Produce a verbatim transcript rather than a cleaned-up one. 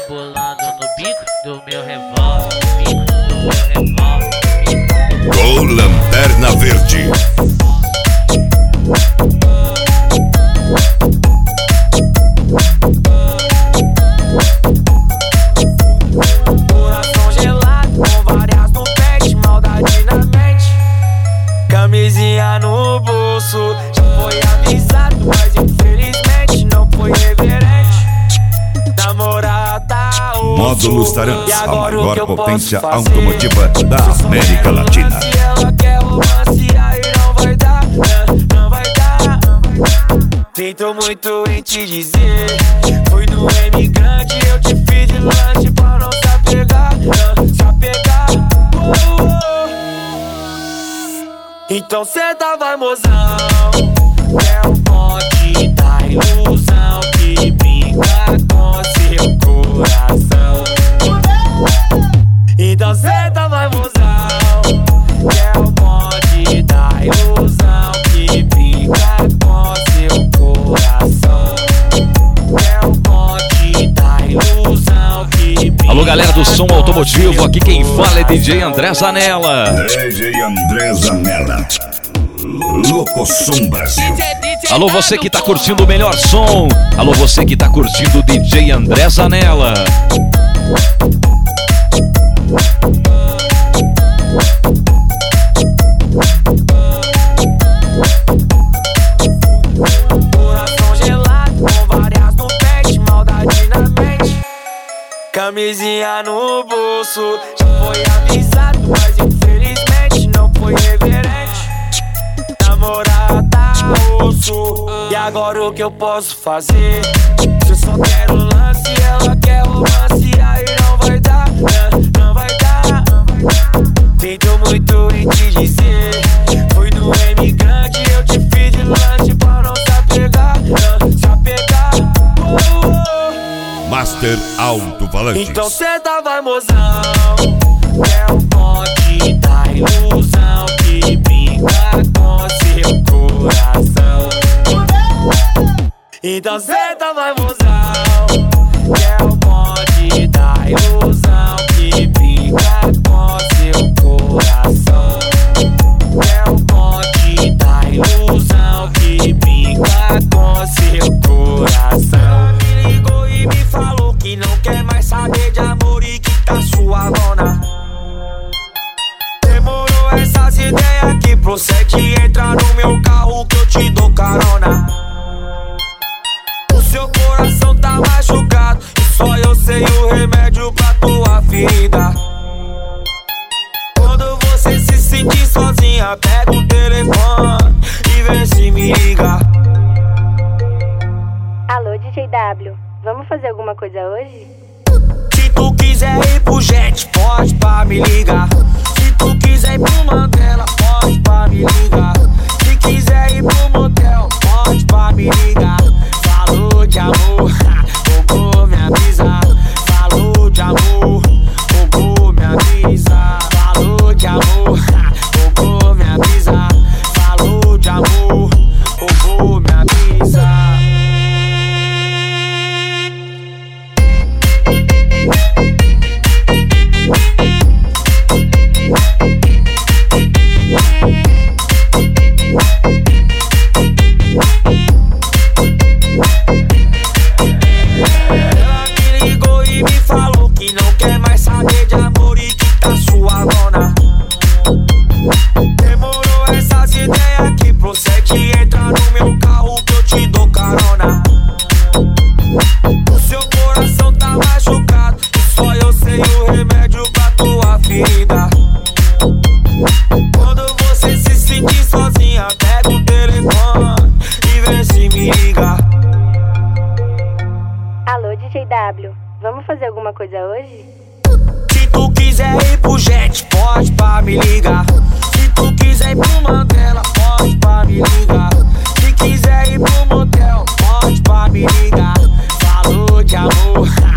rebolando no bico do meu revólver, bico do meu revólver, bico. Gol Lanterna Verde. Coração gelado, com várias no pet, maldade na mente. Camisinha no bolso, já foi avisado, mas infelizmente não foi reverente. Namorada, osso, Módulos Tarantes, e a agora o que maior eu potência posso fazer? automotiva da América Latina. Se ela quer romance, aí não vai dar, não, não vai dar. Sinto muito em te dizer, fui no Emigrante, eu te fiz de lanche pra não se apegar, não se apegar. Oh, oh. Então cê vai, mozão, é o bonde da ilusão que brinca com seu coração. Então cê vai, mozão, é o bonde da ilusão que brinca com seu coração. É o bonde da ilusão que brinca. Alô, galera do som automotivo, aqui quem fala é D J André Zanella. D J André Zanella, Locosom Brasil. Alô, você que tá curtindo o melhor som. Alô, você que tá curtindo o D J André Zanella. Coração gelado, com várias no pet, maldade na mente. Camisinha no bolso, já foi avisado, mas infelizmente não foi reverente. Namorada, osso, e agora o que eu posso fazer? Se eu só quero lance, ela quer romance, aí não vai dar, não, não vai dar. Sinto muito em te dizer, fui no Emigrante, eu te fiz de lanche pra não se apegar, não se apegar. Oh, oh. Master Alto Falantes. Então cê vai, mozão, é o bonde da ilusão que brinca com seu coração. Então cê vai, mozão, é o bonde da ilusão que brinca com seu coração. É o bonde da ilusão que brinca com seu coração. Me ligou e me falou que não quer mais saber de amor e que tá suavona. Demorou essas ideias que procede, entra no meu carro que eu te dou carona. O seu coração tá machucado e só eu sei o remédio pra tua ferida. Quando você se sentir sozinha, pega o telefone e vê se me liga. Alô, D J W, vamos fazer alguma coisa hoje? Se tu quiser ir pro jet, pode pra me ligar. Se tu quiser ir pro Mandela, pode pra me ligar. Se quiser ir pro motel, pode pra me ligar. Falou de amor, roubou me avisar. Falou de amor, roubou me avisar. Falou de amor, roubou me avisar. Falou de amor, roubou me avisar. Ela me ligou e me falou que não quer mais saber de amor e que tá suavona. Demorou essas ideias que procede, entra no meu carro que eu te dou carona. O seu coração tá machucado e só eu sei o remédio pra tua ferida. Quando você se sentir sozinha, pega o telefone e vê se me liga. Alô, D J W, vamos fazer alguma coisa hoje? Se tu quiser ir pro jet, pode pra me ligar. Se tu quiser ir pro Mandela, pode pra me ligar. Se quiser ir pro motel, pode pra me ligar. Falou de amor,